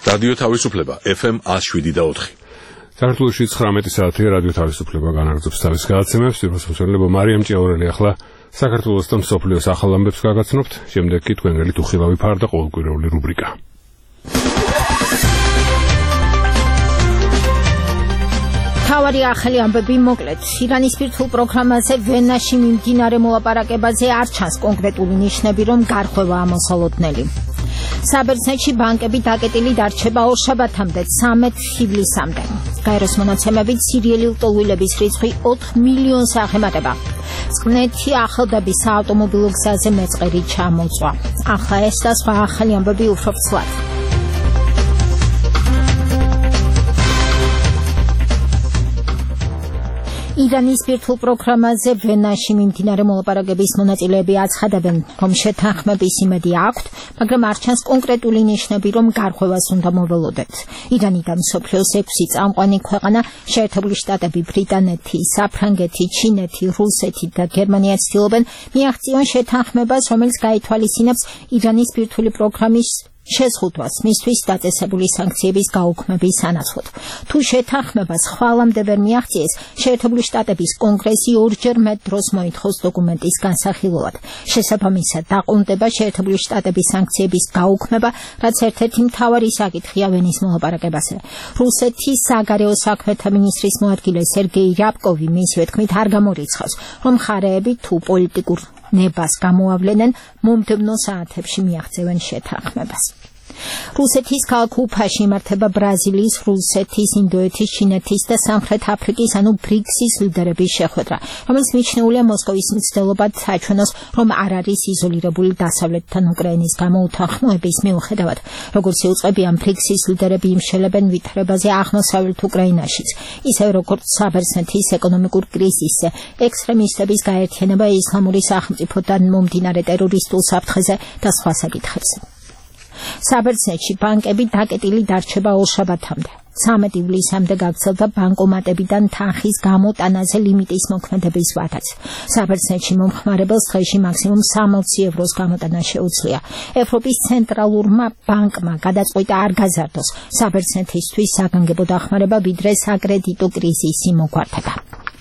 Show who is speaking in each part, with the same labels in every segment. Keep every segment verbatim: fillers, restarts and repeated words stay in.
Speaker 1: რადიო თავისუფლება F M one oh seven და four.
Speaker 2: საქართველოში ცხრამეტი საათი რადიო თავისუფლება განაგრძობს თავის გადაცემებს. პირველსმსვლელობ მარიამ ჭიაურელი ახლა საქართველოს და მსოფლიოს ახალ ამბებს გაგაცნობთ. შემდეგ კი თქვენგანით უხილავი ფარ და ყოველკვირეული რუბრიკა.
Speaker 3: თავარი ახალი ამბები მოკლედ. ირანის ბირთვულ პროგრამაზე ვენაში მიმდინარე მოლაპარაკებაზე არ ჩანს კონკრეტული ნიშნები, რომ გარღვევა ამოსალოდნელი. საბერძნეთში ბანკები დაკეტილი დარჩება ორშაბათამდე ცამეტ ივლისამდე. გაეროს მონაცემებით სირიელი ლტოლვილების რიცხვი ოთხ მილიონს აღემატება. წყნეთი ახლდების საავტომობილო გზაზე მეწყერი ჩამოწვა. ახლა ეს და სხვა ახალი ამბები უფრო ცვლად. ირანის ბირთვულ პროგრამაზე ვენაში მიმდინარე მოლაპარაკების მონაწილეები აცხადებენ, რომ შეთანხმების იმედი აქვთ, მაგრამ არ ჩანს კონკრეტული ნიშნები, რომ გარღვევას უნდა მოველოდეთ. ირანი და მსოფლიოს ექვსი წამყვანი ქვეყანა, შეერთებული შტატები, ბრიტანეთი, საფრანგეთი, ჩინეთი, რუსეთი და გერმანია ცდილობენ მიაღწიონ შეთანხმებას, რომელიც გაითვალისწინებს ირანის ბირთვული პროგრამის შეზღუდვას მისთვის დაწესებული სანქციების გაუქმების სანაცვლოდ. თუ შეთანხმებას ხვალამდე ვერ მიაღწიეს, შეერთებული შტატების კონგრესი ორჯერ მეტ დროს მოითხოვს დოკუმენტის განსახილველად. შესაბამისად, დაყუნდება შეერთებული შტატების სანქციების გაუქმება, რაც ერთ-ერთი მთავარი საკითხია ვენის მოლაპარაკებაზე. რუსეთის საგარეო საქმეთა მინისტრის მოადგილე სერგეი რაბკოვი მისივე თქმით არ გამორიცხავს, რომ მხარეები თუ პოლიტიკურ ნებას გამოავლენენ, მომდევნო საათებში მიაღწევენ შეთანხმებას. რუსეთის ქალაქ უფაში იმართება ბრაზილიის, რუსეთის, ინდოეთის, ჩინეთის და სამხრეთ აფრიკის, ანუ ბრიქსის ლიდერების შეხვედრა, რომელიც მიჩნეულია მოსკოვის მცდელობად საჩვენოს, რომ არ არის იზოლირებული დასავლეთთან უკრაინის გამოუთანხმოების მიუხედავად. როგორც იუწყებიან, ბრიქსის ლიდერები იმშელებენ ვითარებაზე აღმოსავლეთ უკრაინაშიც, ისევე როგორც საბერძნეთის ეკონომიკურ კრიზისზე, ექსტრემისტების გაერთიანება ისლამური სახელმწიფოდან მომდინარე ტერორისტულ საფრთხეზე და სხვა საკითხებზე. საბერძნეთში ბანკები დაკეტილი დარჩება ორშაბათამდე. ცამეტ ივლისამდე გაგრძელდა ბანკომატებიდან თანხის გამოტანაზე ლიმიტის მოქმედების ვადაც. საბერძნეთში მომხმარებელს დღეში მაქსიმუმ სამოცი ევროს გამოტანა შეუძლია. ევროპის ცენტრალურმა ბანკმა გადაწყვიტა არ გაზარდოს საბერძნეთისთვის საგანგებო დახმარება, ვიდრე საკრედიტო კრიზისი მოგვარდება.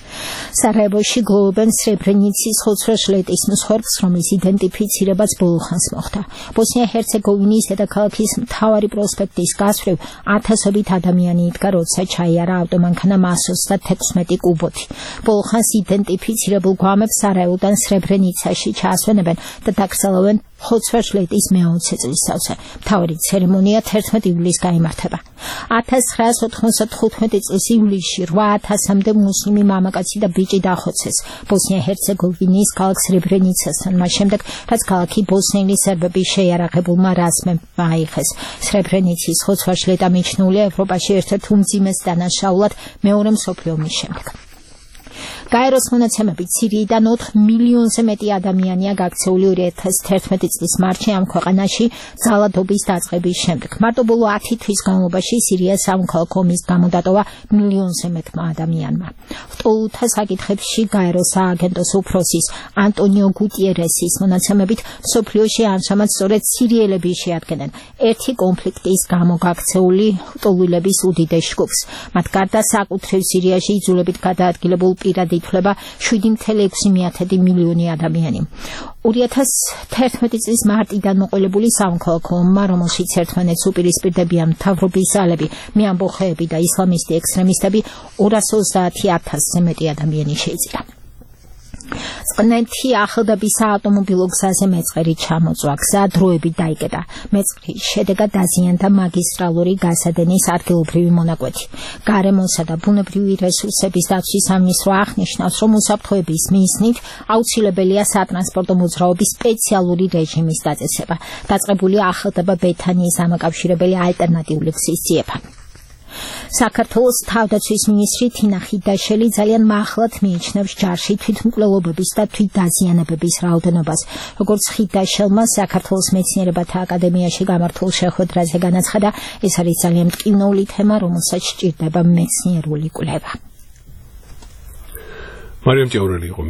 Speaker 3: სარაევოში გლოვობენ სრებრენიცის ხოცვა-ჟლეტის მსხვერპლს, რომლის იდენტიფიცირებაც ბოლო ხანს მოხდა. ბოსნია-ჰერცეგოვინის დედაქალაქის მთავარი პროსპექტის გასწვრივ ათასობით ადამიანი იდგა, როცა ჩაიარა ავტომანქანა მას ოცდათექვსმეტი კუბოთი. ბოლო ხანს იდენტიფიცირებულ გვამებს სარაევოდან სრებრენიცაში ჩაასვენებენ და დაკრძალავენ ხოცვა-ჟლეტის მეოცე წლისთავზე. მთავარი ცერემონია თერთმეტ ივლისს გაიმართება. ათას ცხრაას ოთხმოცდათხუთმეტი წლის ივლისში რვა ათასამდე მუსლიმი მამაკაცი და ბიჭი დახოცეს ბოსნია-ჰერცეგოვინის ქალაქ სრებრენიცასთან, მას შემდეგ, რაც ქალაქი ბოსნიელი სერბების შეიარაღებულმა რაზმებმა აიღეს. სრებრენიცის ხოცვა-ჟლეტა მიჩნეულია ევროპაში ერთ-ერთ უმძიმეს დანაშაულად მეორე მსოფლიო ომის შემდეგ. გაეროს მონაცემებით სირიიდან ოთხ მილიონზე მეტი ადამიანია გაქცეული ორი ათას თერთმეტი წლის მარტში ამ ქვეყანაში ძალადობის დაწყების შემდეგ. მარტო ბოლო ათი თვის განმავლობაში სირიას სამოქალაქო ომის გამო დატოვა მილიონზე მეტმა ადამიანმა. ლტოლვილთა საკითხებში გაეროს სააგენტოს უფროსის ანტონიო გუტიერესის მონაცემებით მსოფლიოში ამჟამად სწორედ სირიელები შეადგენენ ერთი კონფლიქტის გამო გაქცეული ლტოლვილების უდიდეს ჯგუფს. მათ გარდა საკუთრივ სირიაში იძულებით გადაადგილებულ პირად ითვლება შვიდი მცდე ექვსი მილიონი ადამიანი. ორი ათას თერთმეტი წლის მარტიდან მოყოლებული სამოქალაქო ომმა, რომელშიც ერთმანეთს უპირისპირდებიან მთავრობის ძალები, მეამბოხეები და ისლამისტი ექსტრემისტები, ორას ოცდაათი ათასზე მეტი ადამიანი შეიწირა. წყნეთი ახლდების საავტომობილო გზაზე მეწყერი ჩამოწვა. გზა დროებით დაიკეტა. მეწყრის შედეგად დაზიანდა მაგისტრალური გასადენის ადგილობრივი მონაკვეთი. გარემოსა და ბუნებრივი რესურსების დაცვის სამინისტრო აღნიშნავს, რომ უსაფრთხოების მიზნით აუცილებელია სატრანსპორტო მოძრაობის სპეციალური რეჟიმის დაწესება. დაწყებულია ახლდება ბეთანიის დამაკავშირებელი ალტერნატიული გზის ძიება. საქართველოს თავდაცვის მინისტრი თინა ხიდაშელი ძალიან მაღლად მიიჩნევს ჯარში თვითმკვლელობების და თვითდაზიანებების რაოდენობას. როგორც ხიდაშელმა საქართველოს მეცნიერებათა აკადემიაში გამართულ შეხვედრაზე განაცხადა, ეს არის ძალიან მტკივნეული თემა, რომელსაც სჭირდება მეცნიერული კვლევა.
Speaker 2: მარიამ ჭიაურელი იყო